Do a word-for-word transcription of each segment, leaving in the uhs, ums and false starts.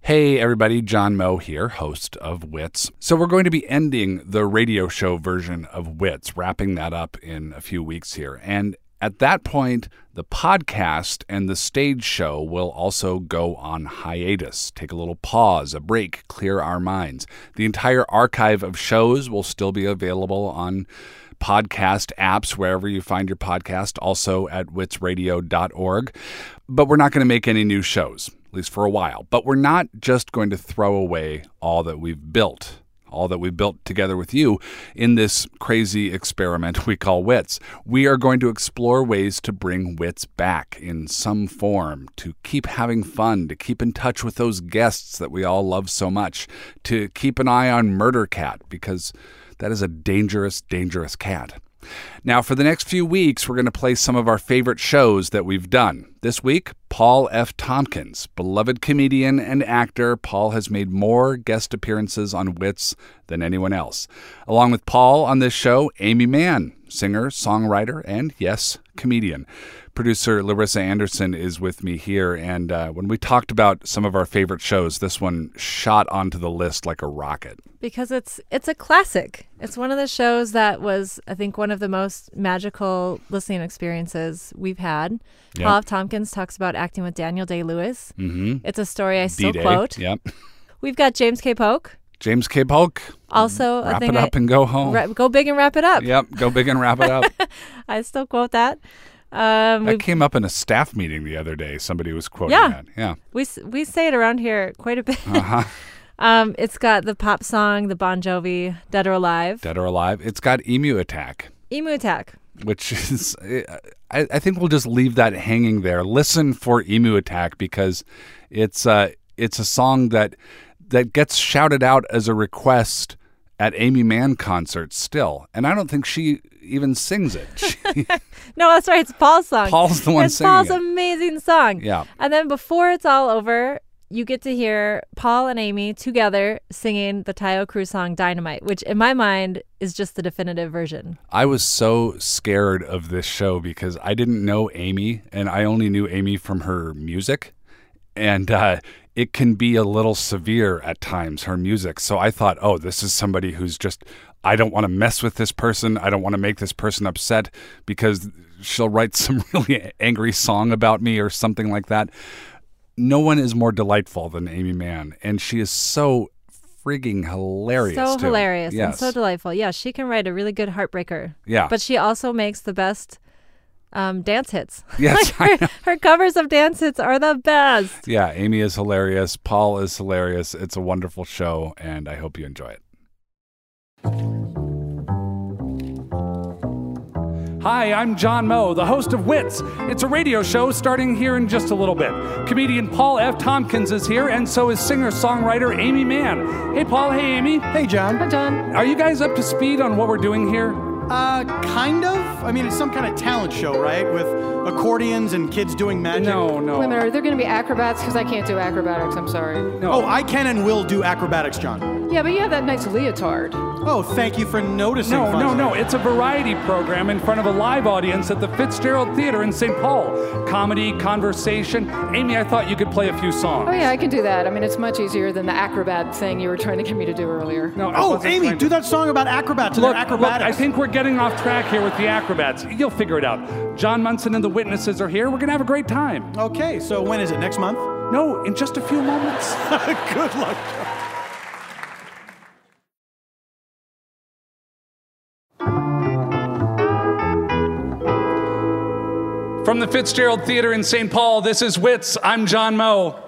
Hey everybody, John Moe here, host of Wits. So we're going to be ending the radio show version of Wits, wrapping that up in a few weeks here. And at that point, the podcast and the stage show will also go on hiatus. Take a little pause, a break, clear our minds. The entire archive of shows will still be available on podcast apps, wherever you find your podcast, also at wits radio dot org. But we're not going to make any new shows, at least for a while. But we're not just going to throw away all that we've built, all that we've built together with you in this crazy experiment we call Wits. We are going to explore ways to bring Wits back in some form, to keep having fun, to keep in touch with those guests that we all love so much, to keep an eye on Murder Cat, because that is a dangerous, dangerous cat. Now, for the next few weeks, we're going to play some of our favorite shows that we've done. This week, Paul F. Tompkins, beloved comedian and actor. Paul has made more guest appearances on Wits than anyone else. Along with Paul on this show, Amy Mann, singer, songwriter, and yes, comedian. Producer Larissa Anderson is with me here, and uh, when we talked about some of our favorite shows, this one shot onto the list like a rocket. Because it's it's a classic. It's one of the shows that was, I think, one of the most magical listening experiences we've had. Yep. Paul F. Tompkins talks about acting with Daniel Day-Lewis. Mm-hmm. It's a story I still D-Day. quote. Yep. We've got James K. Polk. James K. Polk. Also, wrap a thing it up I, and go home. Ra- go big and wrap it up. Yep, go big and wrap it up. I still quote that. Um, that came up in a staff meeting the other day. Somebody was quoting yeah, that. Yeah, we we say it around here quite a bit. Uh-huh. um, it's got the pop song, the Bon Jovi, Dead or Alive. Dead or Alive. It's got Emu Attack. Emu Attack. Which is, I, I think we'll just leave that hanging there. Listen for Emu Attack because it's uh, it's a song that that gets shouted out as a request at Amy Mann concerts still. And I don't think she even sings it. She, no, that's right. It's Paul's song. Paul's the one it's singing Paul's it. amazing song. Yeah. And then before it's all over, you get to hear Paul and Amy together singing the Taio Cruz song Dynamite, which in my mind is just the definitive version. I was so scared of this show because I didn't know Amy, and I only knew Amy from her music. And uh, it can be a little severe at times, her music. So I thought, oh, this is somebody who's just, I don't want to mess with this person. I don't want to make this person upset because she'll write some really angry song about me or something like that. No one is more delightful than Amy Mann. And she is so frigging hilarious. So too. hilarious Yes. and so delightful. Yeah, she can write a really good heartbreaker. Yeah. But she also makes the best Um, dance hits. Yes, like her, her covers of dance hits are the best. Yeah, Amy is hilarious. Paul is hilarious. It's a wonderful show, and I hope you enjoy it. Hi, I'm John Moe, the host of Wits. It's a radio show starting here in just a little bit. Comedian Paul F. Tompkins is here, and so is singer-songwriter Amy Mann. Hey, Paul. Hey, Amy. Hey, John. Hi, John. Are you guys up to speed on what we're doing here? Uh, kind of. I mean, it's some kind of talent show, right? With accordions and kids doing magic. No, no. Wait a minute, are there going to be acrobats? Because I can't do acrobatics, I'm sorry. No. Oh, I can and will do acrobatics, John. Yeah, but you have that nice leotard. Oh, thank you for noticing. No, no, Fonzie. no. It's a variety program in front of a live audience at the Fitzgerald Theater in Saint Paul. Comedy, conversation. Amy, I thought you could play a few songs. Oh, yeah, I can do that. I mean, it's much easier than the acrobat thing you were trying to get me to do earlier. No, I Oh, wasn't Amy, trying do to- that song about acrobats and Look, their look, acrobatics. I think we're getting off track here with the acrobats. You'll figure it out. John Munson and the witnesses are here. We're going to have a great time. Okay, so when is it? Next month? No, in just a few moments. Good luck, John. From the Fitzgerald Theater in Saint Paul, this is Wits. I'm John Moe.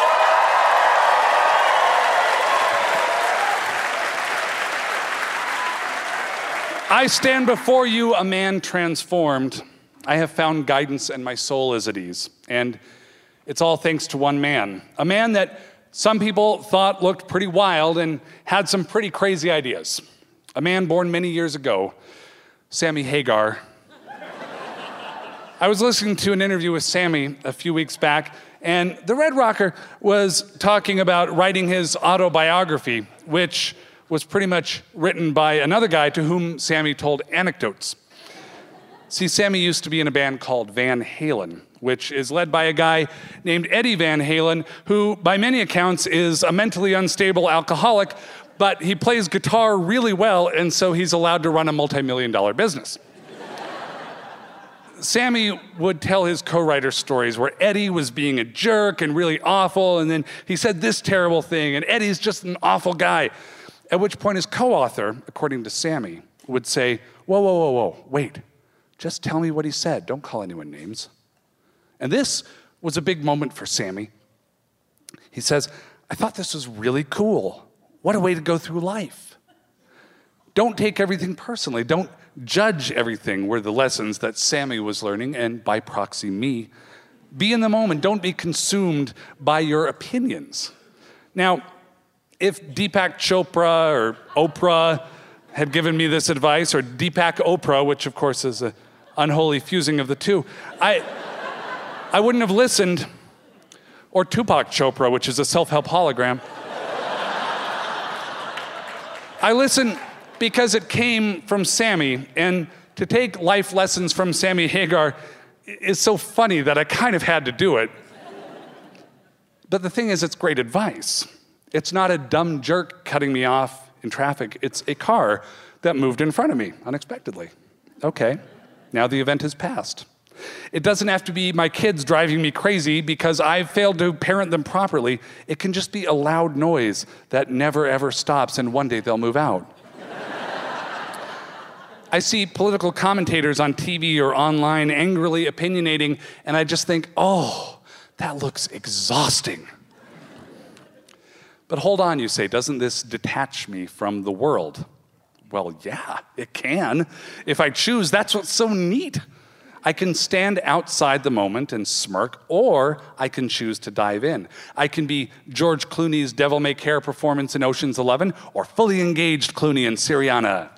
I stand before you a man transformed. I have found guidance and my soul is at ease. And it's all thanks to one man. A man that some people thought looked pretty wild and had some pretty crazy ideas. A man born many years ago, Sammy Hagar. I was listening to an interview with Sammy a few weeks back, and the Red Rocker was talking about writing his autobiography, which was pretty much written by another guy to whom Sammy told anecdotes. See, Sammy used to be in a band called Van Halen, which is led by a guy named Eddie Van Halen, who by many accounts is a mentally unstable alcoholic, but he plays guitar really well, and so he's allowed to run a multi-million dollar business. Sammy would tell his co-writer stories where Eddie was being a jerk and really awful, and then he said this terrible thing, and Eddie's just an awful guy. At which point his co-author, according to Sammy, would say, whoa, whoa, whoa, whoa, wait, just tell me what he said. Don't call anyone names. And this was a big moment for Sammy. He says, I thought this was really cool. What a way to go through life. Don't take everything personally. Don't judge everything were the lessons that Sammy was learning, and by proxy me. Be in the moment. Don't be consumed by your opinions. Now, if Deepak Chopra or Oprah had given me this advice, or Deepak Oprah, which of course is an unholy fusing of the two, I, I wouldn't have listened, or Tupac Chopra, which is a self-help hologram. I listened because it came from Sammy, and to take life lessons from Sammy Hagar is so funny that I kind of had to do it. But the thing is, it's great advice. It's not a dumb jerk cutting me off in traffic. It's a car that moved in front of me unexpectedly. Okay, now the event has passed. It doesn't have to be my kids driving me crazy because I've failed to parent them properly. It can just be a loud noise that never ever stops, and one day they'll move out. I see political commentators on T V or online angrily opinionating, and I just think, oh, that looks exhausting. But hold on, you say, doesn't this detach me from the world? Well, yeah, it can. If I choose, that's what's so neat. I can stand outside the moment and smirk, or I can choose to dive in. I can be George Clooney's Devil May Care performance in Ocean's Eleven, or fully engaged Clooney in Syriana.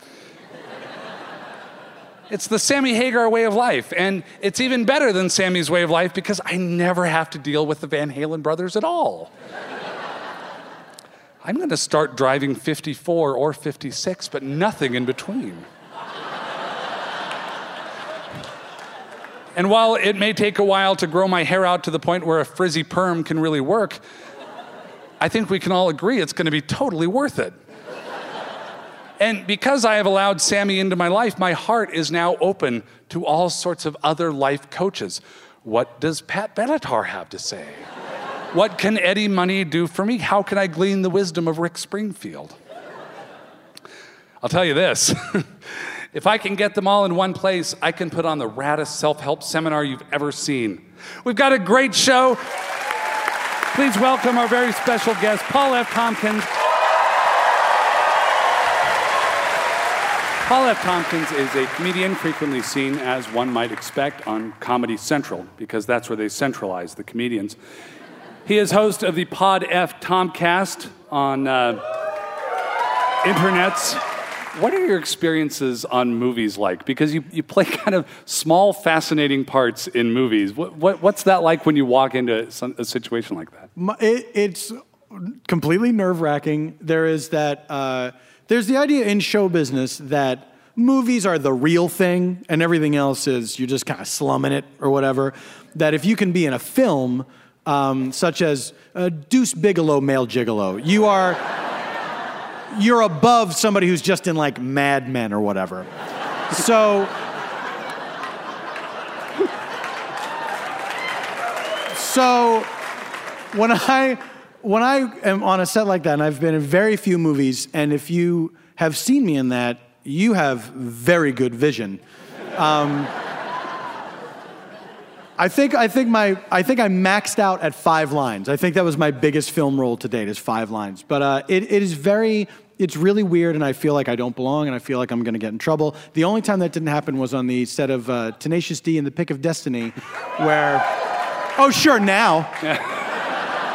It's the Sammy Hagar way of life, and it's even better than Sammy's way of life because I never have to deal with the Van Halen brothers at all. I'm going to start driving fifty-four or fifty-six, but nothing in between. And while it may take a while to grow my hair out to the point where a frizzy perm can really work, I think we can all agree it's going to be totally worth it. And because I have allowed Sammy into my life, my heart is now open to all sorts of other life coaches. What does Pat Benatar have to say? What can Eddie Money do for me? How can I glean the wisdom of Rick Springfield? I'll tell you this. If I can get them all in one place, I can put on the raddest self-help seminar you've ever seen. We've got a great show. Please welcome our very special guest, Paul F. Tompkins. Paul F. Tompkins is a comedian frequently seen, as one might expect, on Comedy Central, because that's where they centralize the comedians. He is host of the Pod F. Tomcast on uh, internets. What are your experiences on movies like? Because you, you play kind of small, fascinating parts in movies. What, what what's that like when you walk into some, a situation like that? It, it's completely nerve-wracking. There is that... Uh, There's the idea in show business that movies are the real thing and everything else is you're just kind of slumming it or whatever. That if you can be in a film um, such as uh, Deuce Bigalow, Male Gigolo, you are you're above somebody who's just in like Mad Men or whatever. So, so when I. When I am on a set like that, and I've been in very few movies, and if you have seen me in that, you have very good vision. Um, I think I think my I think I maxed out at five lines. I think that was my biggest film role to date, is five lines. But uh, it it is very it's really weird, and I feel like I don't belong, and I feel like I'm going to get in trouble. The only time that didn't happen was on the set of uh, Tenacious D and The Pick of Destiny, where oh sure now.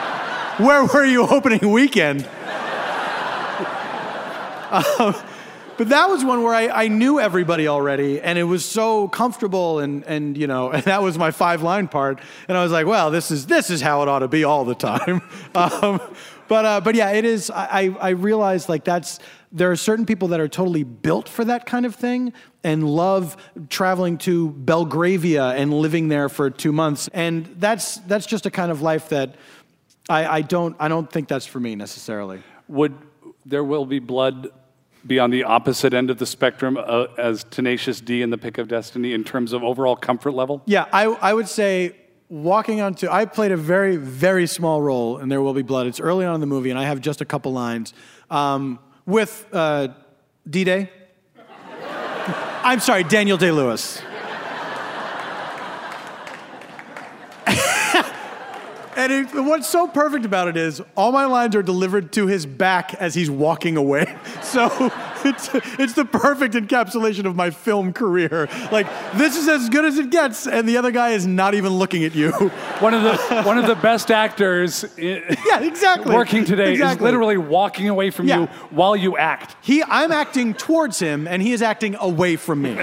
Where were you opening weekend? um, But that was one where I, I knew everybody already, and it was so comfortable, and, and you know, and that was my five-line part. And I was like, well, this is this is how it ought to be all the time. um, but uh, but yeah, it is. I I realized like that's there are certain people that are totally built for that kind of thing and love traveling to Belgravia and living there for two months, and that's that's just a kind of life that I, I don't I don't think that's for me necessarily. Would There Will Be Blood be on the opposite end of the spectrum uh, as Tenacious D in The Pick of Destiny in terms of overall comfort level? Yeah, I, I would say walking onto... I played a very, very small role in There Will Be Blood. It's early on in the movie, and I have just a couple lines. Um, with uh, D-Day. I'm sorry, Daniel Day-Lewis. And it, what's so perfect about it is all my lines are delivered to his back as he's walking away. So it's it's the perfect encapsulation of my film career. Like, this is as good as it gets, and the other guy is not even looking at you. One of the one of the best actors I- Yeah, exactly. working today exactly. is literally walking away from Yeah. you while you act. He, I'm acting towards him, and he is acting away from me.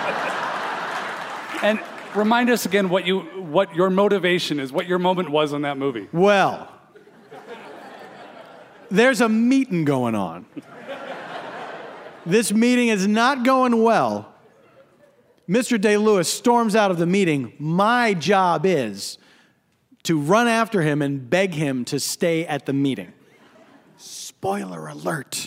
And remind us again what you what your motivation is, what your moment was in that movie. Well, there's a meeting going on. This meeting is not going well. Mister Day-Lewis storms out of the meeting. My job is to run after him and beg him to stay at the meeting. Spoiler alert.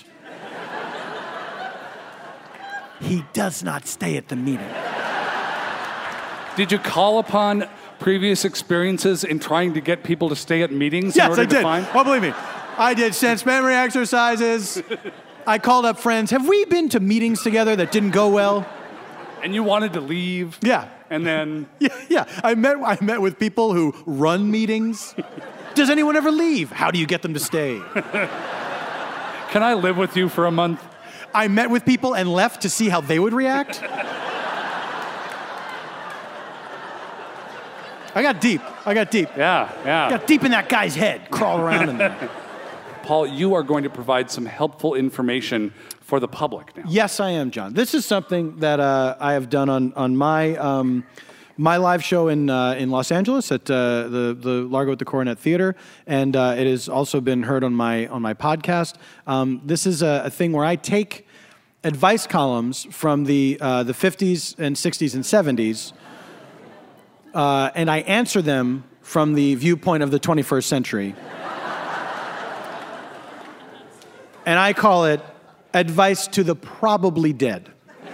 He does not stay at the meeting. Did you call upon previous experiences in trying to get people to stay at meetings in Yes, order I to did. find? Oh, believe me. I did sense memory exercises. I called up friends. Have we been to meetings together that didn't go well? And you wanted to leave. Yeah. And then Yeah, yeah. I met I met with people who run meetings. Does anyone ever leave? How do you get them to stay? can I live with you for a month? I met with people and left to see how they would react. I got deep. I got deep. Yeah, yeah. Got deep in that guy's head. Crawl around in there. Paul, you are going to provide some helpful information for the public now. Yes, I am, John. This is something that uh, I have done on on my um, my live show in uh, in Los Angeles at uh, the the Largo at the Coronet Theater, and uh, it has also been heard on my on my podcast. Um, this is a, a thing where I take advice columns from the uh, the fifties and sixties and seventies, uh, and I answer them from the viewpoint of the twenty-first century. And I call it Advice to the Probably Dead.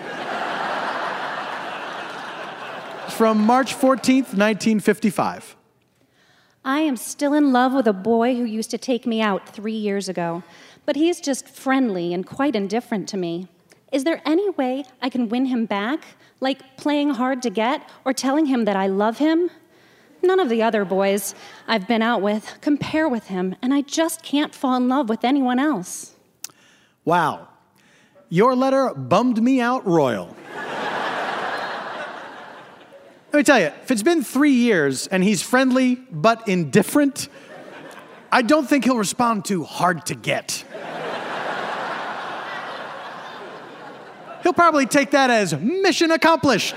It's from March fourteenth, nineteen fifty-five. I am still in love with a boy who used to take me out three years ago, but he is just friendly and quite indifferent to me. Is there any way I can win him back, like playing hard to get or telling him that I love him? None of the other boys I've been out with compare with him, and I just can't fall in love with anyone else. Wow. Your letter bummed me out royal. Let me tell you, if it's been three years and he's friendly but indifferent, I don't think he'll respond to hard to get. He'll probably take that as mission accomplished.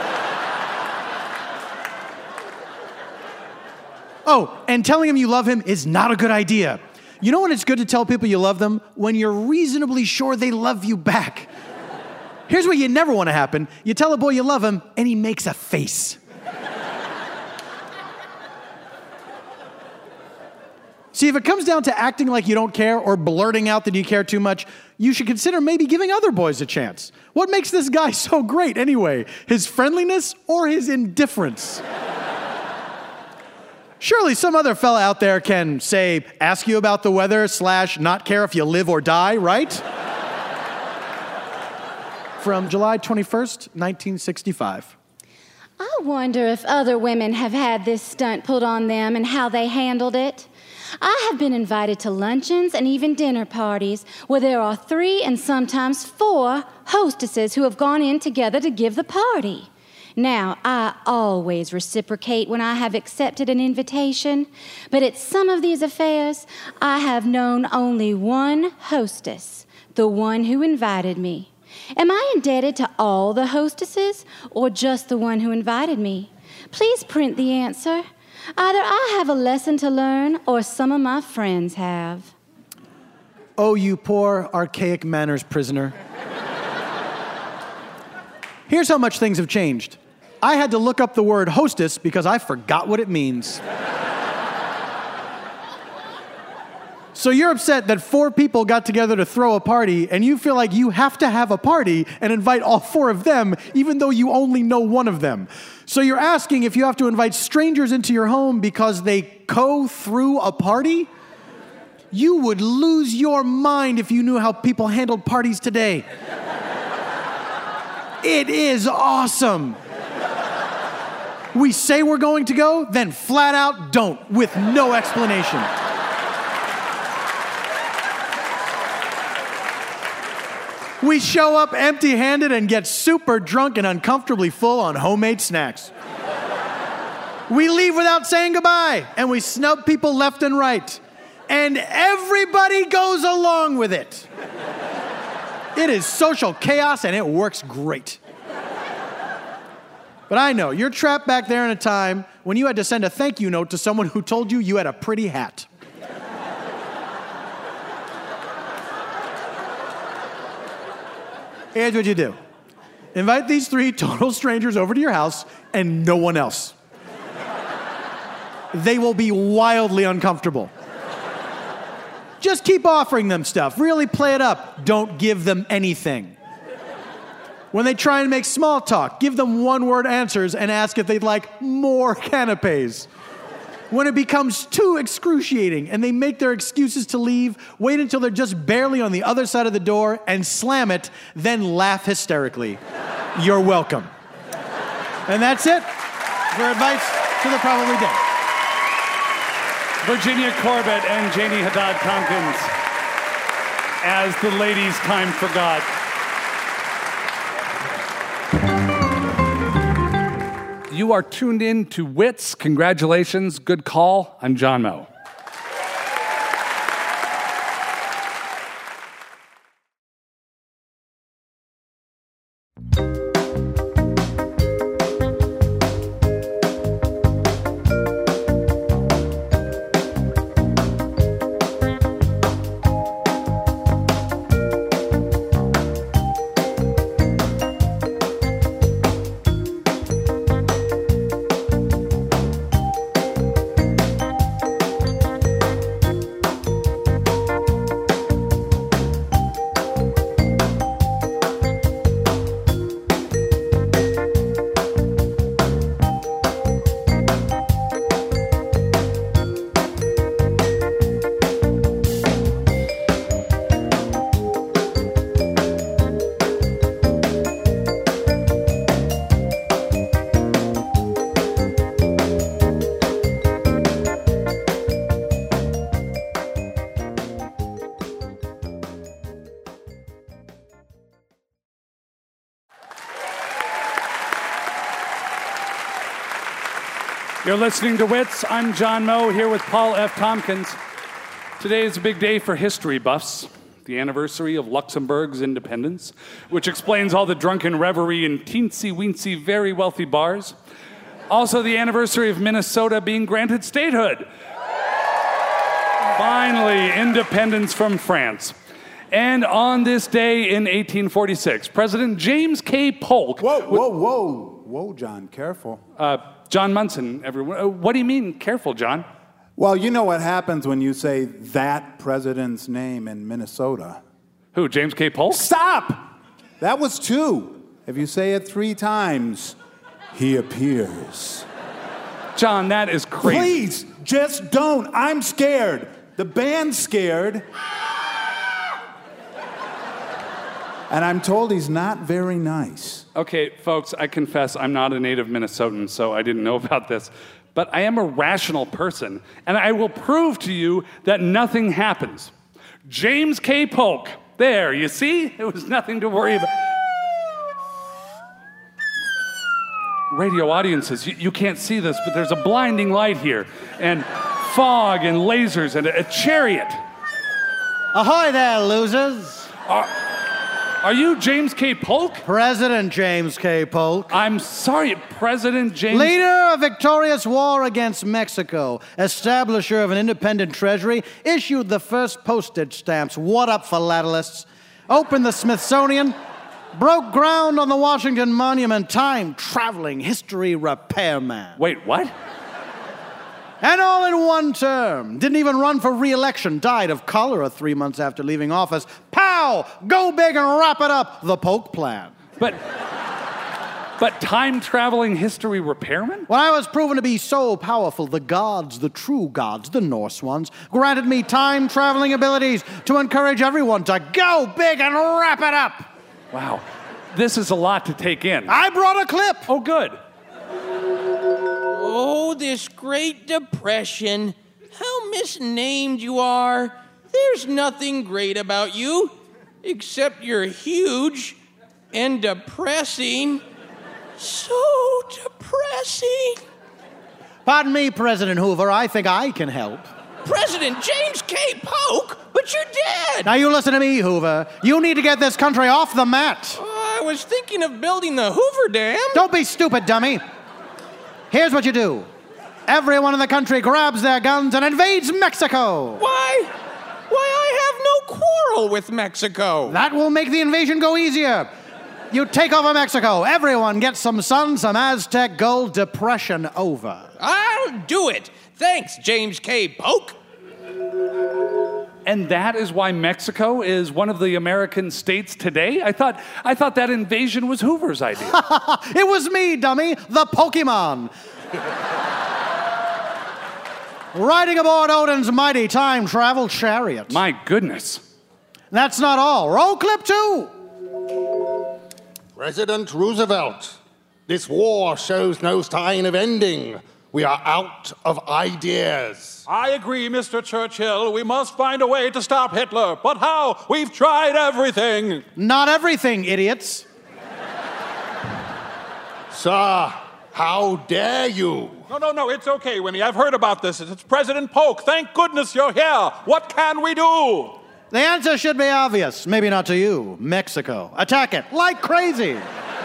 Oh, and telling him you love him is not a good idea. You know when it's good to tell people you love them? When you're reasonably sure they love you back. Here's what you never want to happen. You tell a boy you love him, and he makes a face. See, if it comes down to acting like you don't care or blurting out that you care too much, you should consider maybe giving other boys a chance. What makes this guy so great anyway? His friendliness or his indifference? Surely some other fella out there can, say, ask you about the weather slash not care if you live or die, right? From July twenty-first, nineteen sixty-five. I wonder if other women have had this stunt pulled on them and how they handled it. I have been invited to luncheons and even dinner parties where there are three and sometimes four hostesses who have gone in together to give the party. Now, I always reciprocate when I have accepted an invitation, but at some of these affairs, I have known only one hostess, the one who invited me. Am I indebted to all the hostesses or just the one who invited me? Please print the answer. Either I have a lesson to learn or some of my friends have. Oh, you poor, archaic manners prisoner. Here's how much things have changed. I had to look up the word hostess because I forgot what it means. So you're upset that four people got together to throw a party, and you feel like you have to have a party and invite all four of them, even though you only know one of them. So you're asking if you have to invite strangers into your home because they co-threw a party? You would lose your mind if you knew how people handled parties today. It is awesome. We say we're going to go, then flat out don't, with no explanation. We show up empty-handed and get super drunk and uncomfortably full on homemade snacks. We leave without saying goodbye, and we snub people left and right. And everybody goes along with it. It is social chaos, and it works great. But I know, you're trapped back there in a time when you had to send a thank you note to someone who told you you had a pretty hat. Here's what you do. Invite these three total strangers over to your house and no one else. They will be wildly uncomfortable. Just keep offering them stuff. Really play it up. Don't give them anything. When they try and make small talk, give them one-word answers and ask if they'd like more canapes. When it becomes too excruciating and they make their excuses to leave, wait until they're just barely on the other side of the door and slam it, then laugh hysterically. You're welcome. And that's it for advice to the probably dead. Virginia Corbett and Janie Haddad Tompkins as the ladies' time forgot. You are tuned in to Wits. Congratulations. Good call. I'm John Moe. You're listening to Wits. I'm John Moe, here with Paul F. Tompkins. Today is a big day for history buffs. The anniversary of Luxembourg's independence, which explains all the drunken revelry in teensy-weensy, very wealthy bars. Also, the anniversary of Minnesota being granted statehood. Finally, independence from France. And on this day in eighteen forty-six, President James K. Polk... Whoa, whoa, whoa. Whoa, John, careful. Uh, John Munson, everyone. Uh, what do you mean, careful, John? Well, you know what happens when you say that president's name in Minnesota. Who, James K. Polk? Stop! That was two. If you say it three times, he appears. John, that is crazy. Please, just don't. I'm scared. The band's scared. And I'm told he's not very nice. Okay, folks, I confess I'm not a native Minnesotan, so I didn't know about this. But I am a rational person, and I will prove to you that nothing happens. James K. Polk. There, you see? It was nothing to worry about. Radio audiences, you, you can't see this, but there's a blinding light here, and fog and lasers and a, a chariot. Ahoy there, losers. Are, Are you James K. Polk? President James K. Polk. I'm sorry, President James... Leader of victorious war against Mexico, establisher of an independent treasury, issued the first postage stamps. What up, philatelists? Opened the Smithsonian, broke ground on the Washington Monument, time-traveling history repairman. Wait, what? And all in one term. Didn't even run for re-election. Died of cholera three months after leaving office. Pow! Go big and wrap it up. The Polk plan. But... But time-traveling history repairman? When I was proven to be so powerful, the gods, the true gods, the Norse ones, granted me time-traveling abilities to encourage everyone to go big and wrap it up. Wow. This is a lot to take in. I brought a clip. Oh, good. Oh, this Great Depression. How misnamed you are. There's nothing great about you, except you're huge and depressing. So depressing. Pardon me, President Hoover. I think I can help. President James K. Polk? But you're dead. Now you listen to me, Hoover. You need to get this country off the mat. Uh, I was thinking of building the Hoover Dam. Don't be stupid, dummy. Here's what you do. Everyone in the country grabs their guns and invades Mexico. Why? Why, I have no quarrel with Mexico. That will make the invasion go easier. You take over Mexico. Everyone gets some sun, some Aztec gold. Depression over. I'll do it. Thanks, James K. Polk. And that is why Mexico is one of the American states today? I thought I thought that invasion was Hoover's idea. It was me, dummy, the Pokemon. Riding aboard Odin's mighty time travel chariot. My goodness. That's not all. Roll clip two. President Roosevelt, this war shows no sign of ending. We are out of ideas. I agree, Mister Churchill. We must find a way to stop Hitler. But how? We've tried everything. Not everything, idiots. Sir, how dare you? No, no, no, it's okay, Winnie. I've heard about this. It's President Polk. Thank goodness you're here. What can we do? The answer should be obvious. Maybe not to you. Mexico. Attack it like crazy.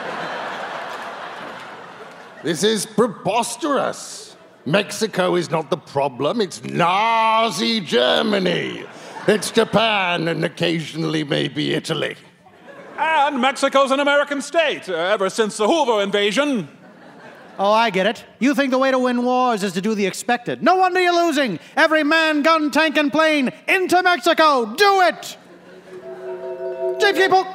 This is preposterous. Mexico is not the problem. It's Nazi Germany. It's Japan and occasionally maybe Italy. And Mexico's an American state, uh, ever since the Hoover invasion. Oh, I get it. You think the way to win wars is to do the expected. No wonder you're losing. Every man, gun, tank, and plane into Mexico. Do it! James K. Polk.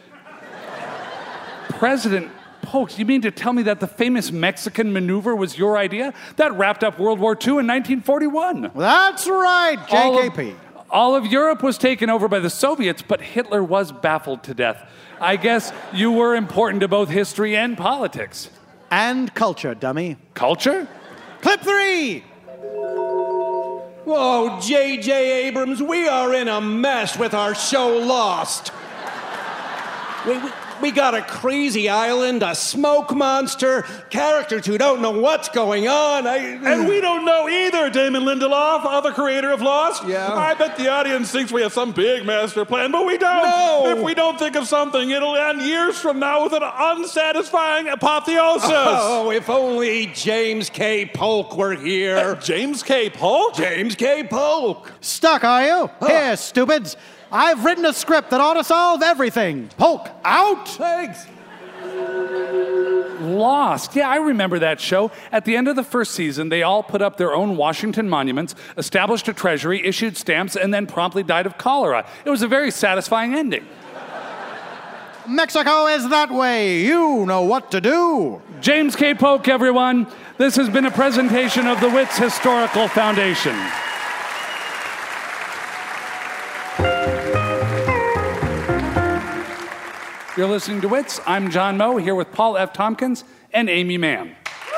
President Polk, you mean to tell me that the famous Mexican maneuver was your idea? That wrapped up World War Two in nineteen forty-one. That's right, J K P. All of, all of Europe was taken over by the Soviets, but Hitler was baffled to death. I guess you were important to both history and politics. And culture, dummy. Culture? Clip three! Whoa, J J. Abrams, we are in a mess with our show Lost. We, we, we got a crazy island, a smoke monster, characters who don't know what's going on. I, and we don't know either, Damon Lindelof, other creator of Lost. Yeah. I bet the audience thinks we have some big master plan, but we don't. No. If we don't think of something, it'll end years from now with an unsatisfying apotheosis. Oh, if only James K. Polk were here. Uh, James K. Polk? James K. Polk. Stuck, are you? Huh. Here, stupids. I've written a script that ought to solve everything. Polk, out! Thanks. Lost. Yeah, I remember that show. At the end of the first season, they all put up their own Washington monuments, established a treasury, issued stamps, and then promptly died of cholera. It was a very satisfying ending. Mexico is that way. You know what to do. James K. Polk, everyone. This has been a presentation of the Wits Historical Foundation. You're listening to Wits. I'm John Moe, here with Paul F. Tompkins and Amy Mann.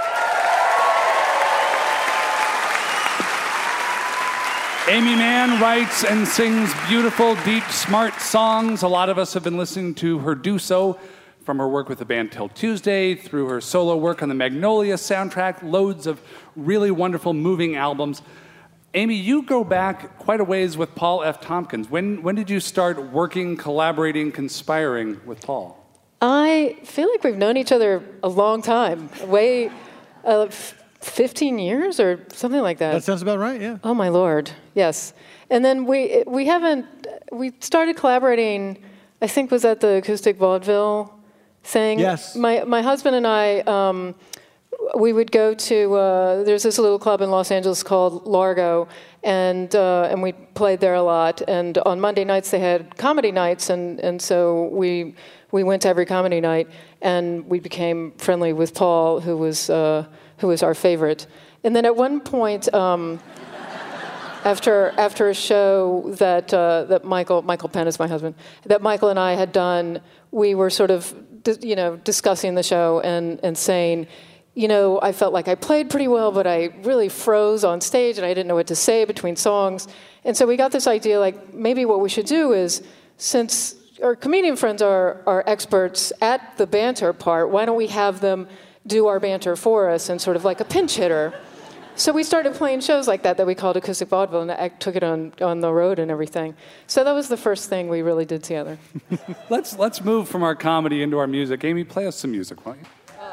Amy Mann writes and sings beautiful, deep, smart songs. A lot of us have been listening to her do so, from her work with the band Till Tuesday, through her solo work on the Magnolia soundtrack, loads of really wonderful, moving albums. Amy, you go back quite a ways with Paul F. Tompkins. When when did you start working, collaborating, conspiring with Paul? I feel like we've known each other a long time, way, uh, fifteen years or something like that. That sounds about right, yeah. Oh my Lord, yes. And then we we haven't, we started collaborating, I think was at the Acoustic Vaudeville thing. Yes. My, my husband and I, um, we would go to, uh, there's this little club in Los Angeles called Largo, and uh, and we played there a lot. And on Monday nights they had comedy nights, and, and so we we went to every comedy night, and we became friendly with Paul, who was uh, who was our favorite. And then at one point, um, after after a show that uh, that Michael Michael Penn is my husband, that Michael and I had done, we were sort of you know discussing the show and and saying, you know, I felt like I played pretty well, but I really froze on stage and I didn't know what to say between songs. And so we got this idea, like, maybe what we should do is, since our comedian friends are, are experts at the banter part, why don't we have them do our banter for us and sort of like a pinch hitter? So we started playing shows like that that we called Acoustic Vaudeville, and I took it on, on the road and everything. So that was the first thing we really did together. let's let's move from our comedy into our music. Amy, play us some music, won't you?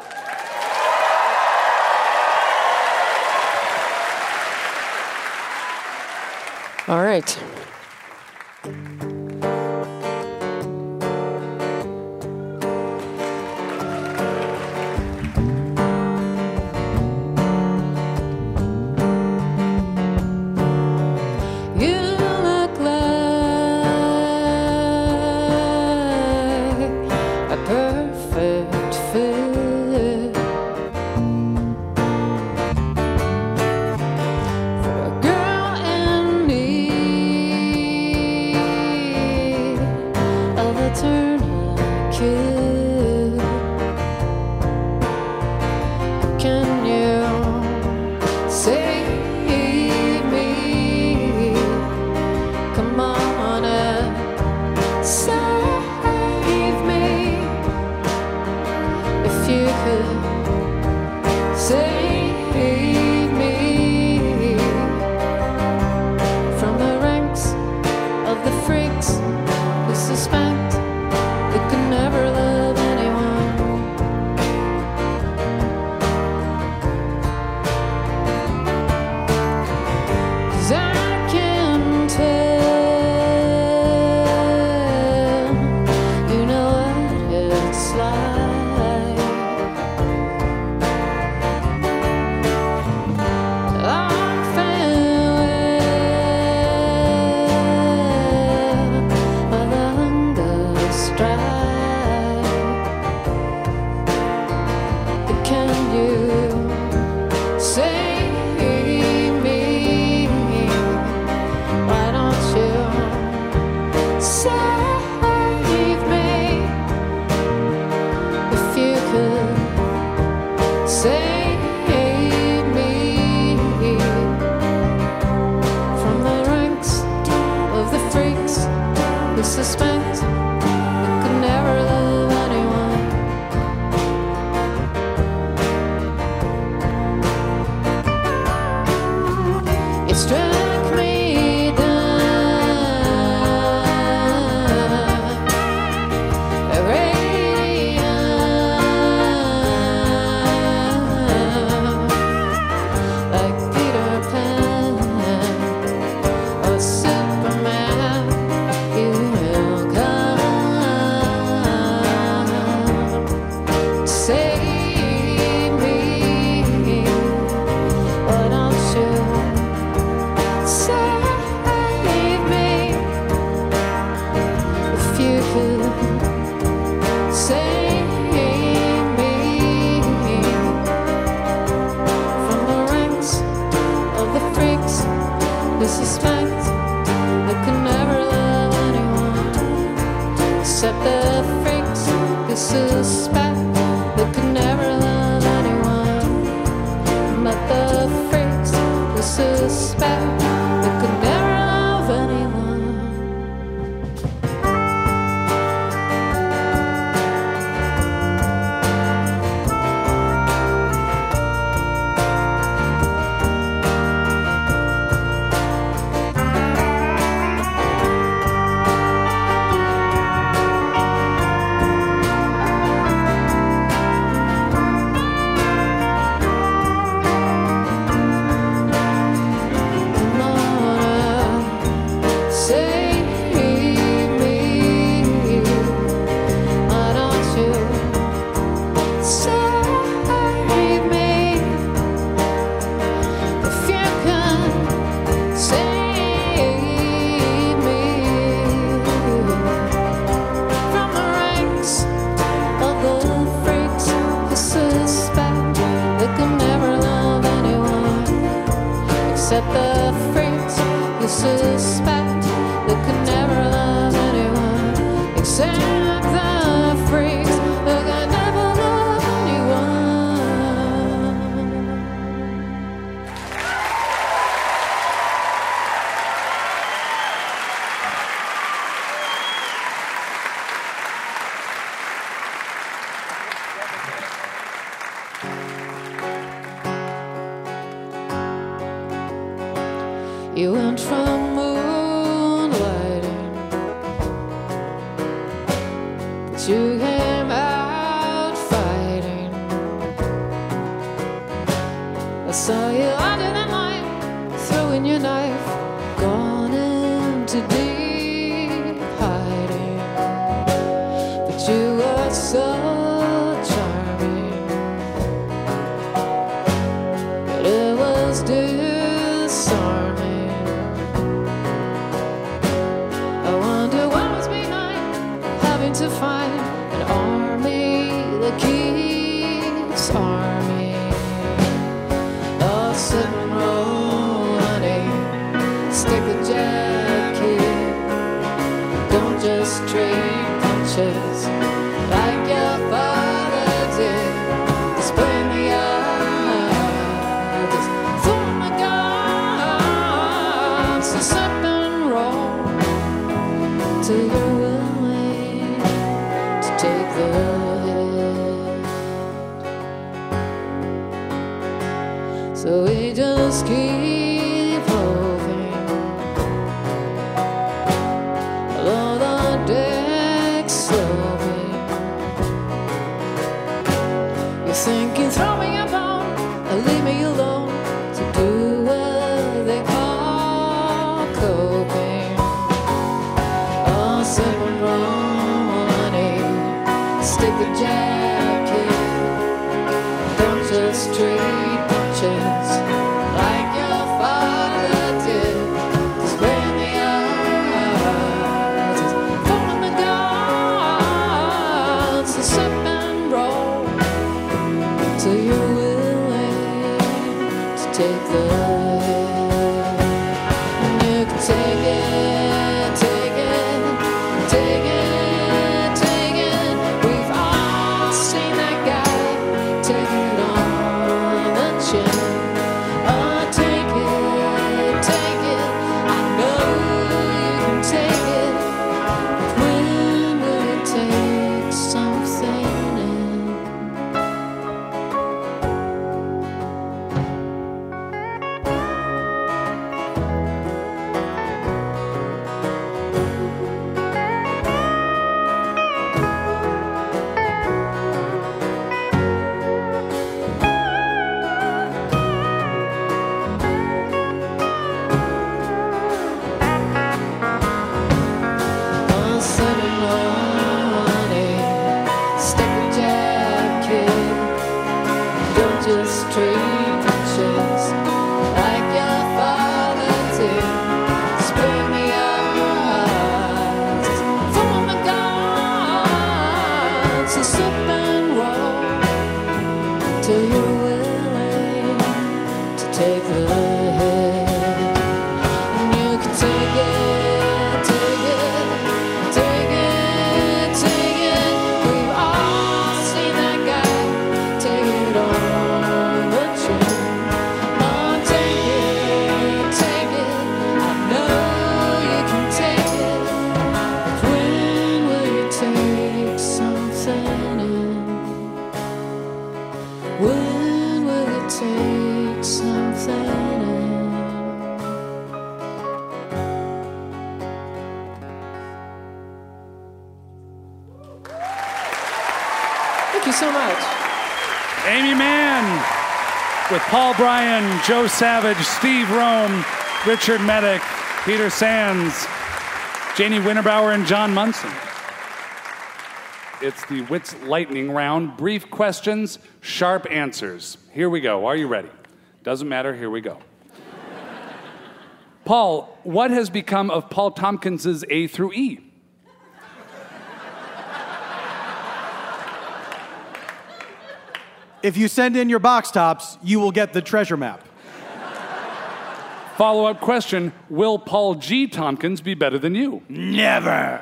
All right. You went from moonlighting, but you came out fighting. I saw you under the light, throwing your knife, gone into deep hiding. But you were so charming, but it was disarming. I wonder what was behind having to find an army that keeps arming. Oh, sit and roll, honey, stick the jacket. Don't just trade punches like your father did. Just play me out, just throw my guns, so sit and roll till you're willing to take the hit. So we just keep hoping, although the deck's sloping. You think you throw me a bone and leave me alone to do what they call coping. Oh, sit and roll, honey, stick the jacket. Don't just trade punches like your father did. Just play me out, just throw the guns, and sip and roll till you're willing to take the hit. And you can take it, take it, take it, take it. We've all seen that guy taking it on the chin. Oh, take it, take it. I know you can take it. But when will it take something in? Oh, sit and roll, honey, stick the jacket. Don't just trade punches like your father did. Spray me out, just throw my guns, and sip and roll till you're willing to take the hit. And you can take it, take it, take it, take it. We've all seen that guy take it on the chin. Oh, take it, take it. I know you can take it. But when will you take something in? When will you take something in? Thank you so much. Amy Mann with Paul Bryan, Joe Savage, Steve Rome, Richard Medic, Peter Sands, Janie Winterbauer, and John Munson. It's the Wits Lightning Round. Brief questions, sharp answers. Here we go. Are you ready? Doesn't matter. Here we go. Paul, what has become of Paul Tompkins's A through E? If you send in your box tops, you will get the treasure map. Follow-up question, will Paul G. Tompkins be better than you? Never.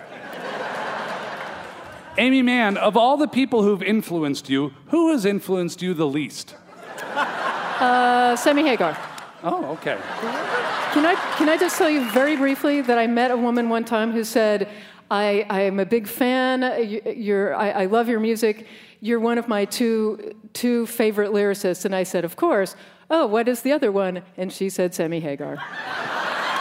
Amy Mann, of all the people who've influenced you, who has influenced you the least? Uh, Sammy Hagar. Oh, okay. Can I can I just tell you very briefly that I met a woman one time who said, I, I am a big fan. You're, I, I love your music. You're one of my two two favorite lyricists. And I said, of course. Oh, what is the other one? And she said, Sammy Hagar.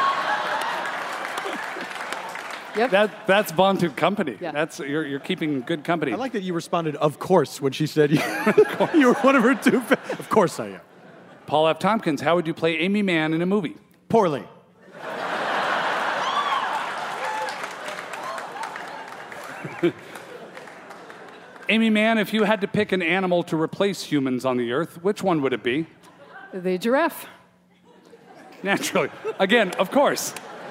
Yep. That that's bonded company. Yeah. That's you're you're keeping good company. I like that you responded, of course, when she said you, you were one of her two. Fa- of course I am. Paul F. Tompkins, how would you play Amy Mann in a movie? Poorly. Amy Mann, if you had to pick an animal to replace humans on the earth, which one would it be? The giraffe. Naturally. Again, of course.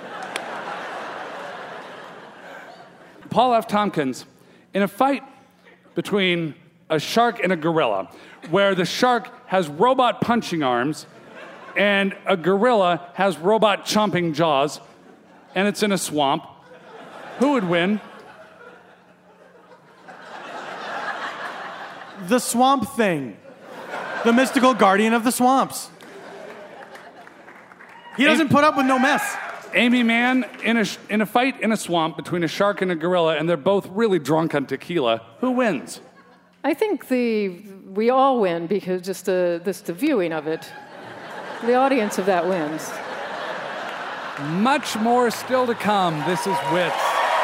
Paul F. Tompkins, in a fight between a shark and a gorilla, where the shark has robot punching arms and a gorilla has robot chomping jaws, and it's in a swamp, who would win? The Swamp Thing. The mystical guardian of the swamps. He doesn't put up with no mess. Amy Mann in a, in a fight in a swamp between a shark and a gorilla, and they're both really drunk on tequila. Who wins? I think the we all win because just the this the viewing of it, the audience of that wins. Much more still to come. This is Wits.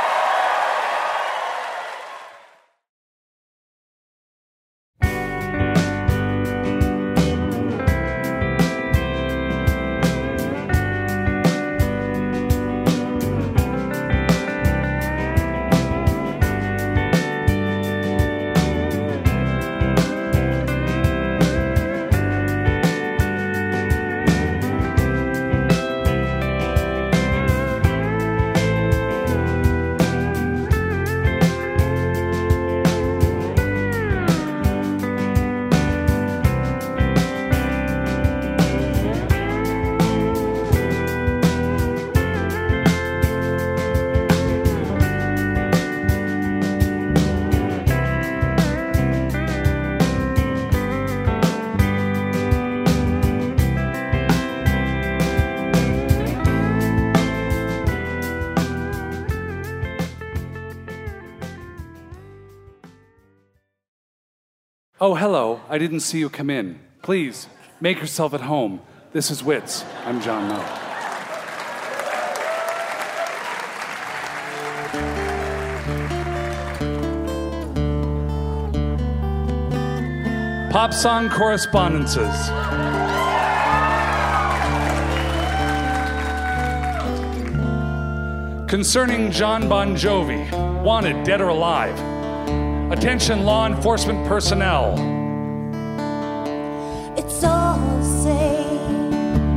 Oh, hello. I didn't see you come in. Please, make yourself at home. This is Wits. I'm John Moe. Pop song correspondences. Concerning John Bon Jovi, wanted dead or alive. Attention law enforcement personnel. It's all the same.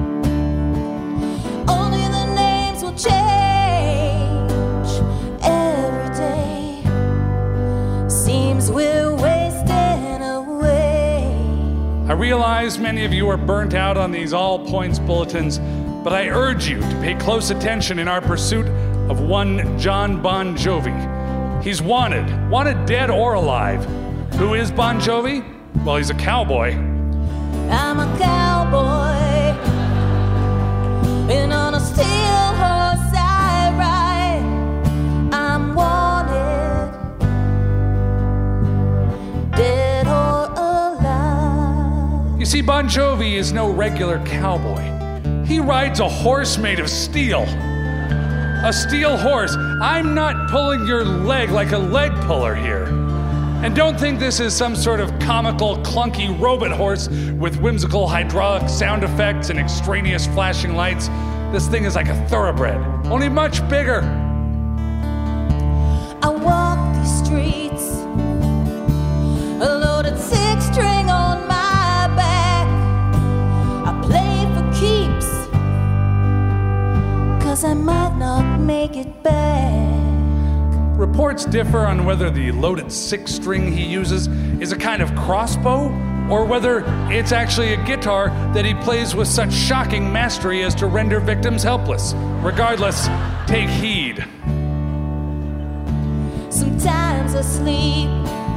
Only the names will change every day. Seems we're wasting away. I realize many of you are burnt out on these all points bulletins, but I urge you to pay close attention in our pursuit of one John Bon Jovi. He's wanted, wanted dead or alive. Who is Bon Jovi? Well, he's a cowboy. I'm a cowboy, and on a steel horse I ride. I'm wanted, dead or alive. You see, Bon Jovi is no regular cowboy. He rides a horse made of steel. A steel horse. I'm not pulling your leg like a leg puller here. And don't think this is some sort of comical, clunky robot horse with whimsical hydraulic sound effects and extraneous flashing lights. This thing is like a thoroughbred, only much bigger. I walk these streets, a loaded six string on my back. I play for keeps, 'cause I might not make it back. Reports differ on whether the loaded six-string he uses is a kind of crossbow, or whether it's actually a guitar that he plays with such shocking mastery as to render victims helpless. Regardless, take heed. Sometimes I sleep,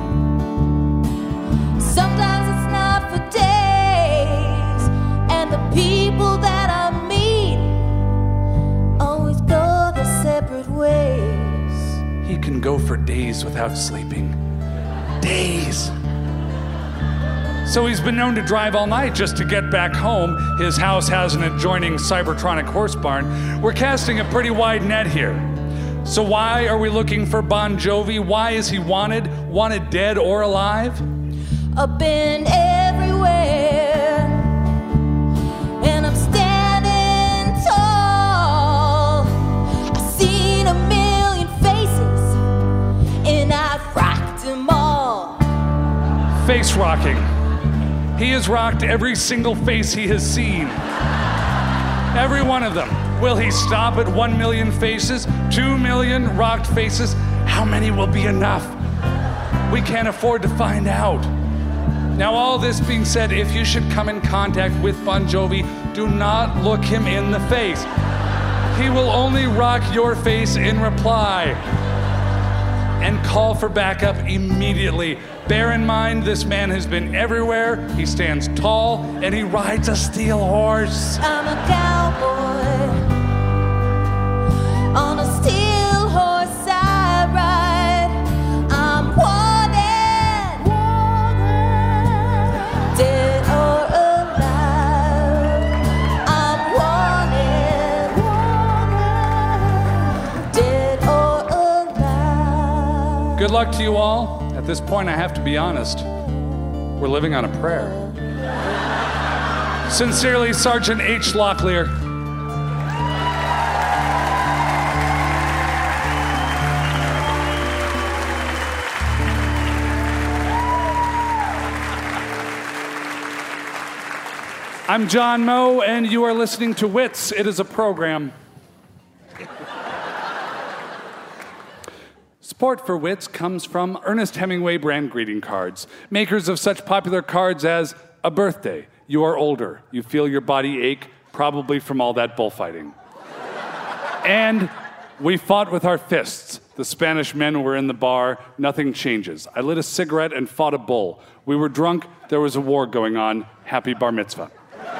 sometimes it's not for days, and the people that I meet always go their separate ways. He can go for days without sleeping. Days. So he's been known to drive all night just to get back home. His house has an adjoining Cybertronic horse barn. We're casting a pretty wide net here. So why are we looking for Bon Jovi? Why is he wanted? Wanted dead or alive? I've been everywhere, and I'm standing tall. I've seen a million faces, and I've rocked them all. Face rocking. He has rocked every single face he has seen. Every one of them. Will he stop at one million faces? Two million rocked faces? How many will be enough? We can't afford to find out. Now, all this being said, if you should come in contact with Bon Jovi, do not look him in the face. He will only rock your face in reply. And call for backup immediately. Bear in mind, this man has been everywhere, he stands tall, and he rides a steel horse. I'm a cowboy. On a steel horse I ride. I'm wanted, dead or alive. I'm wanted, dead or alive. Good luck to you all. At this point, I have to be honest. We're living on a prayer. Sincerely, Sergeant H. Locklear. I'm John Moe, and you are listening to Wits. It is a program. Support for Wits comes from Ernest Hemingway brand greeting cards, makers of such popular cards as a birthday, you are older, you feel your body ache, probably from all that bullfighting. And we fought with our fists. The Spanish men were in the bar, nothing changes. I lit a cigarette and fought a bull. We were drunk, there was a war going on. Happy bar mitzvah.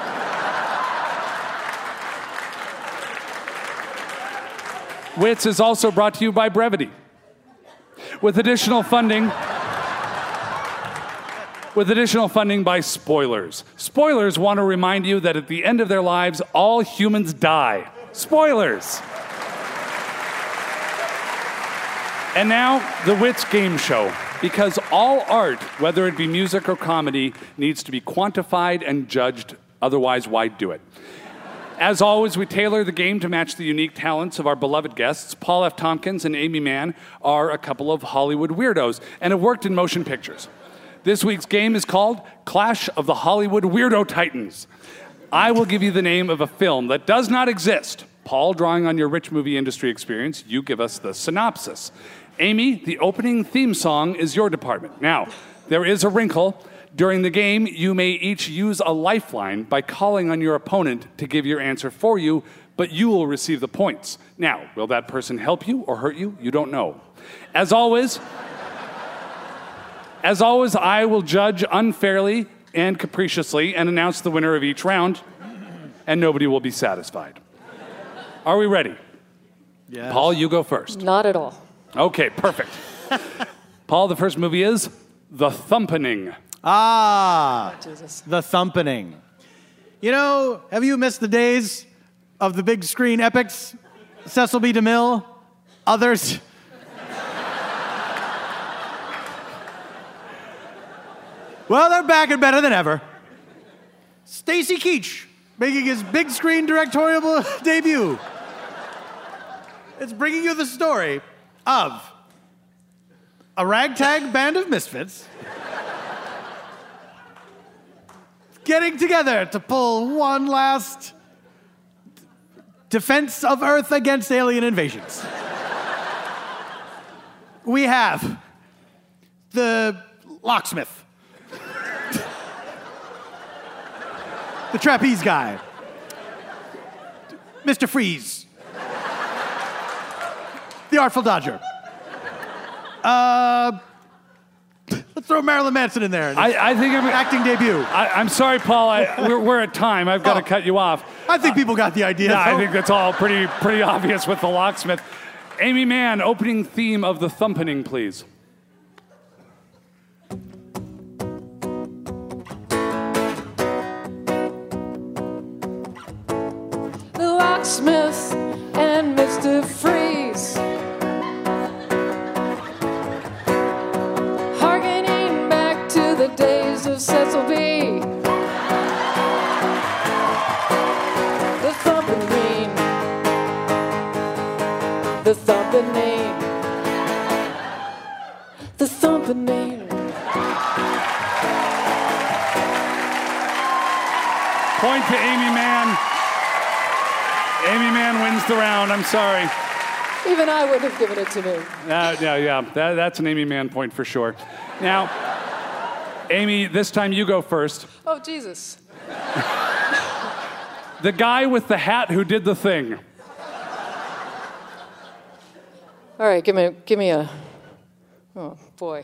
Wits is also brought to you by Brevity. With additional funding, with additional funding by Spoilers. Spoilers want to remind you that at the end of their lives, all humans die. Spoilers. And now, the Wits Game Show. Because all art, whether it be music or comedy, needs to be quantified and judged. Otherwise, why do it? As always, we tailor the game to match the unique talents of our beloved guests. Paul F. Tompkins and Amy Mann are a couple of Hollywood weirdos and have worked in motion pictures. This week's game is called Clash of the Hollywood Weirdo Titans. I will give you the name of a film that does not exist. Paul, drawing on your rich movie industry experience, you give us the synopsis. Amy, the opening theme song is your department. Now, there is a wrinkle. During the game, you may each use a lifeline by calling on your opponent to give your answer for you, but you will receive the points. Now, will that person help you or hurt you? You don't know. As always, as always, I will judge unfairly and capriciously and announce the winner of each round, and nobody will be satisfied. Are we ready? Yes. Paul, you go first. Not at all. Okay, perfect. Paul, the first movie is The Thumpening. Ah, Oh, Jesus. The Thumpening. You know, have you missed the days of the big screen epics? Cecil B. DeMille, others? Well, they're back and better than ever. Stacy Keach making his big screen directorial debut. It's bringing you the story of a ragtag band of misfits getting together to pull one last defense of Earth against alien invasions. We have the locksmith, the trapeze guy, Mister Freeze, the Artful Dodger. Uh, let's throw Marilyn Manson in there. I, I think I'm, acting debut. I, I'm sorry, Paul. I, we're, we're at time. I've got to Oh. cut you off. I think people got the idea. Yeah, I though. think that's all pretty pretty obvious with the locksmith. Amy Mann, opening theme of The Thumpening, please. The locksmith and Mister Freeze thumping name. The thumping name. Point to Amy Mann. Amy Mann wins the round. I'm sorry. Even I would have given it to me. Uh, yeah, yeah. That, that's an Amy Mann point for sure. Now, Amy, this time you go first. Oh, Jesus. The guy with the hat who did the thing. All right, give me, give me a. Oh boy.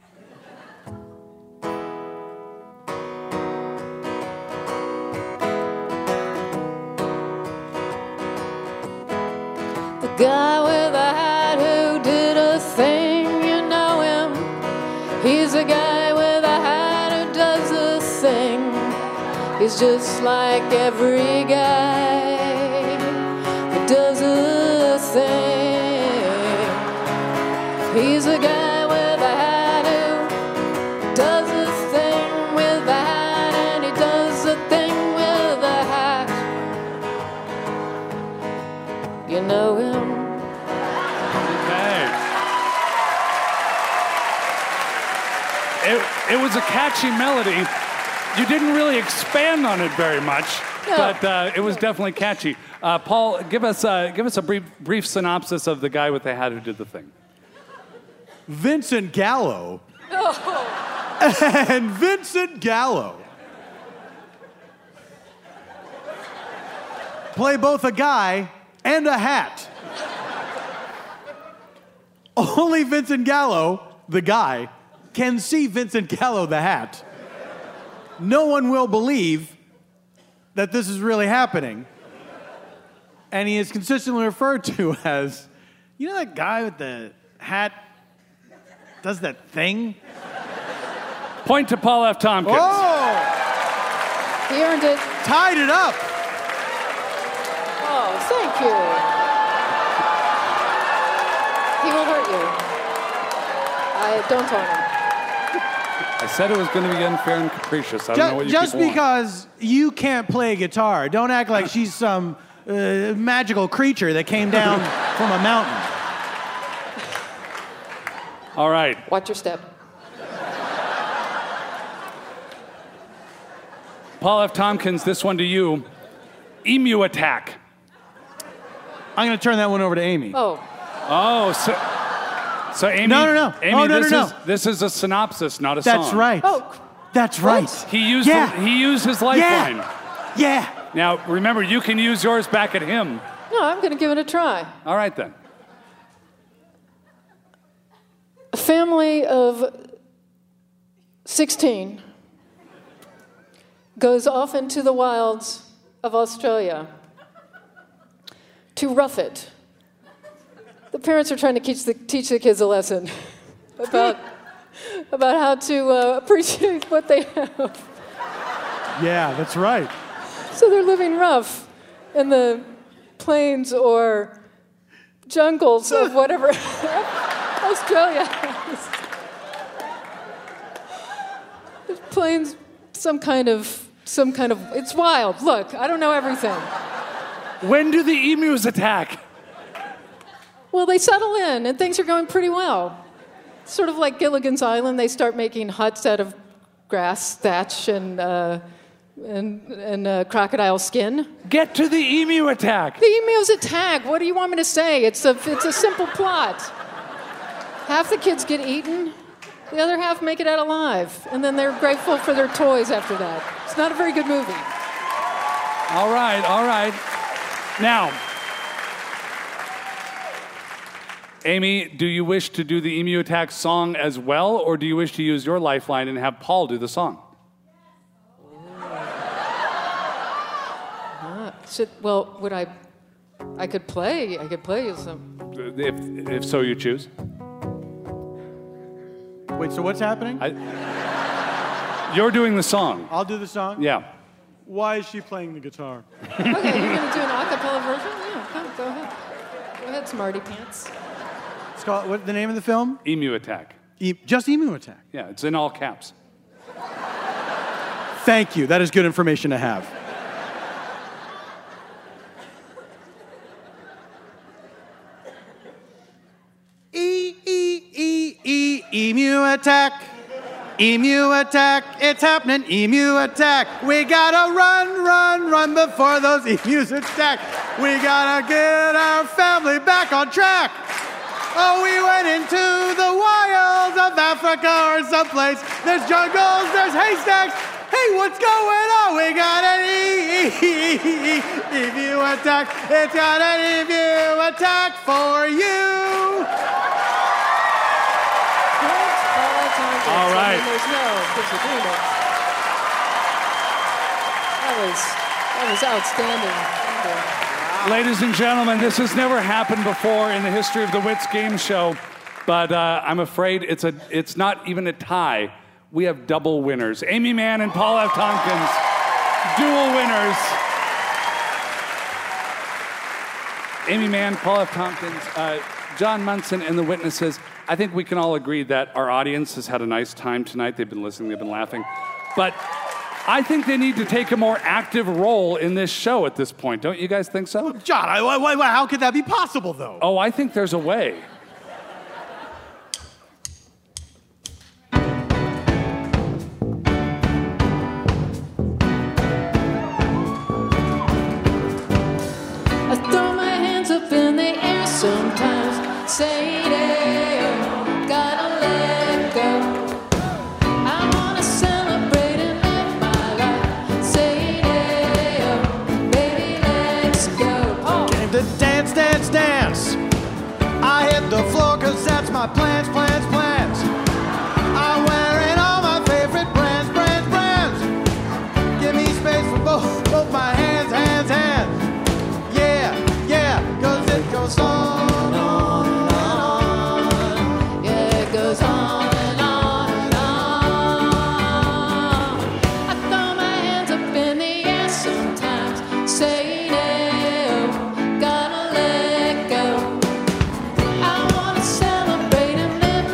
The guy with the hat who did a thing, you know him. He's a guy with a hat who does a thing. He's just like every guy who does a thing. He's a guy with a hat who does a thing with a hat, and he does a thing with a hat. You know him. Okay. It, it was a catchy melody. You didn't really expand on it very much, no. but uh, it was definitely catchy. Uh, Paul, give us uh, give us a brief brief synopsis of the guy with the hat who did the thing. Vincent Gallo. Oh. And Vincent Gallo play both a guy and a hat. Only Vincent Gallo, the guy, can see Vincent Gallo, the hat. No one will believe that this is really happening. And he is consistently referred to as, you know that guy with the hat does that thing? Point to Paul F. Tompkins. Oh! He earned it. Tied it up. Oh, thank you. He will hurt you. I don't harm him. I said it was going to be unfair and capricious. I don't just, know what you Just people because want. you can't play guitar, don't act like she's some uh, magical creature that came down from a mountain. All right. Watch your step. Paul F. Tompkins, this one to you. Emu Attack. I'm going to turn that one over to Amy. Oh. Oh, so, so Amy. No, no, no. Amy, oh, no, this no, no. is this is a synopsis, not a That's song. right. Oh. That's right. He used Yeah. the, he used his lifeline. Yeah. Yeah. Now remember, you can use yours back at him. No, I'm going to give it a try. All right then. A family of sixteen goes off into the wilds of Australia to rough it. The parents are trying to teach the, teach the kids a lesson about, about how to uh, appreciate what they have. Yeah, that's right. So they're living rough in the plains or jungles of whatever Australia has. The plains, some kind of, some kind of, it's wild. Look, I don't know everything. When do the emus attack? Well, they settle in, and things are going pretty well. Sort of like Gilligan's Island, they start making huts out of grass, thatch, and uh, and, and uh, crocodile skin. Get to the emu attack. The emus attack. What do you want me to say? It's a it's a simple plot. Half the kids get eaten, the other half make it out alive, and then they're grateful for their toys after that. It's not a very good movie. All right, all right. Now, Amy, do you wish to do the emu attack song as well, or do you wish to use your lifeline and have Paul do the song? Uh, should, well, would I? I could play. I could play you some. If if so, you choose. Wait, so what's happening? I, you're doing the song. I'll do the song? Yeah. Why is she playing the guitar? Okay, you're going to do an a cappella version? Yeah, go, go ahead. Go ahead, smarty pants. It's called, what's the name of the film? Emu Attack. E- just Emu Attack. Yeah, it's in all caps. Thank you. That is good information to have. emu attack. Emu attack, it's happening, emu attack. We gotta run, run, run before those emus attack. We gotta get our family back on track. Oh, we went into the wilds of Africa or someplace. There's jungles, there's haystacks. Hey, what's going on? We got an e- e- e- e- emu attack. It's got an emu attack for you. All right. I mean, there's no disagreement. That was, that was outstanding. Ladies and gentlemen, this has never happened before in the history of the Wits Game Show, but uh, I'm afraid it's a it's not even a tie. We have double winners. Amy Mann and Paul F. Tompkins, dual winners. Amy Mann, Paul F. Tompkins, uh, John Munson, and the witnesses. I think we can all agree that our audience has had a nice time tonight. They've been listening, they've been laughing. But I think they need to take a more active role in this show at this point. Don't you guys think so? John, I, I, I, how could that be possible, though? Oh, I think there's a way. I throw my hands up in the air sometimes, saying, hey, gotta let go. I wanna celebrate and live my life, saying, hey, baby, let's go. Oh. Came to dance, dance, dance. I hit the floor cause that's my plans, plans, plans. I'm wearing all my favorite brands, brands, brands. Give me space for both, both my hands, hands, hands. Yeah, yeah, cause it goes on and on and on. Yeah, it goes on and on and on. I throw my hands up in the air sometimes, saying, hey, gotta let go. I wanna celebrate and live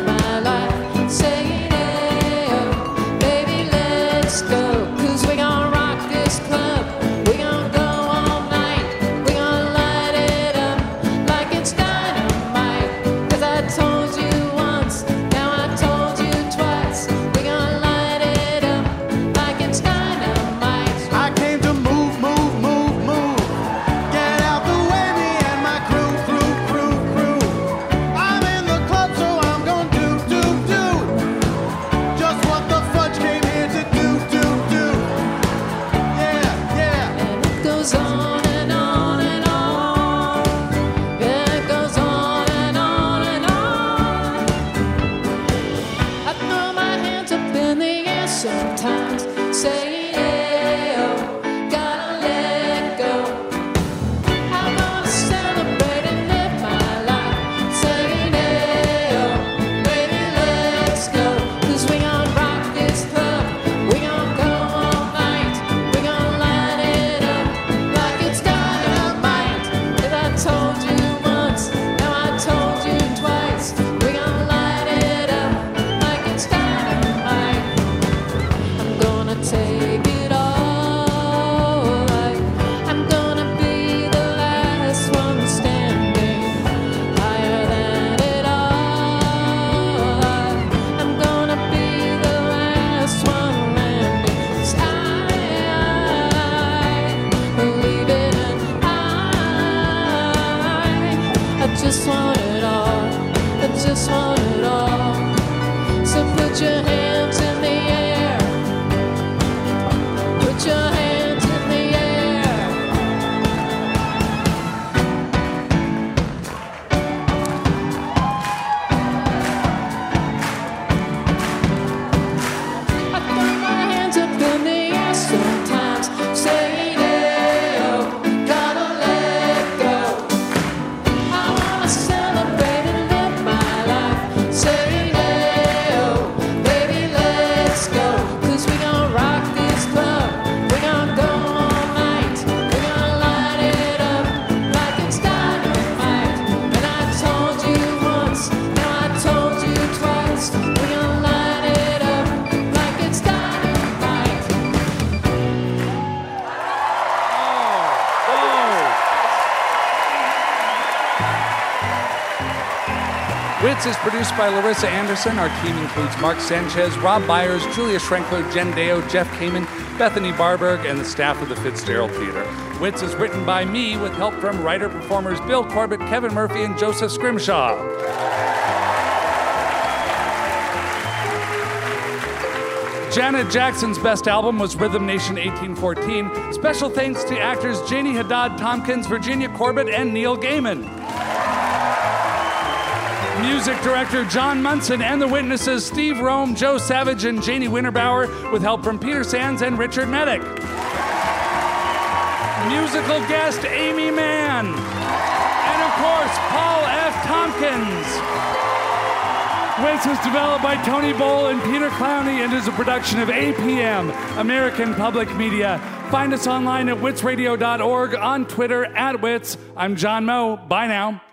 Wits is produced by Larissa Anderson. Our team includes Mark Sanchez, Rob Byers, Julia Schrenkler, Jen Deo, Jeff Kamen, Bethany Barberg, and the staff of the Fitzgerald Theater. Wits is written by me with help from writer-performers Bill Corbett, Kevin Murphy, and Joseph Scrimshaw. Janet Jackson's best album was Rhythm Nation eighteen fourteen. Special thanks to actors Janie Haddad Tompkins, Virginia Corbett, and Neil Gaiman. Music director John Munson and the witnesses Steve Rome, Joe Savage, and Janie Winterbauer with help from Peter Sands and Richard Medic. Musical guest Amy Mann. And of course, Paul F. Tompkins. Wits was developed by Tony Bowl and Peter Clowney and is a production of A P M, American Public Media. Find us online at wits radio dot org, on Twitter at Wits. I'm John Moe. Bye now.